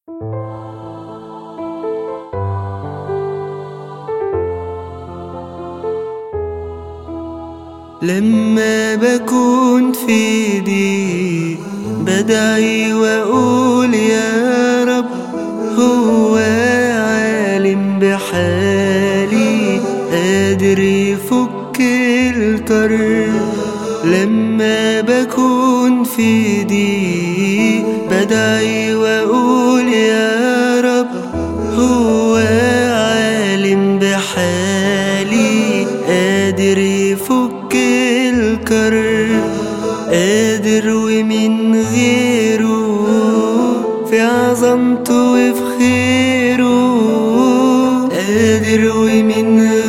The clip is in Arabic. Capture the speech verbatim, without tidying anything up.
لما بكون في ضيق بدعي وأقول يا رب، هو عالم بحالي قادر يفك الكرب. لما بكون في ضيق بدعي وأقول يا رب، هو عالم بحالي قادر يفك الكرب. قادر ومن غيره في عظمته وفي خيره، قادر ومن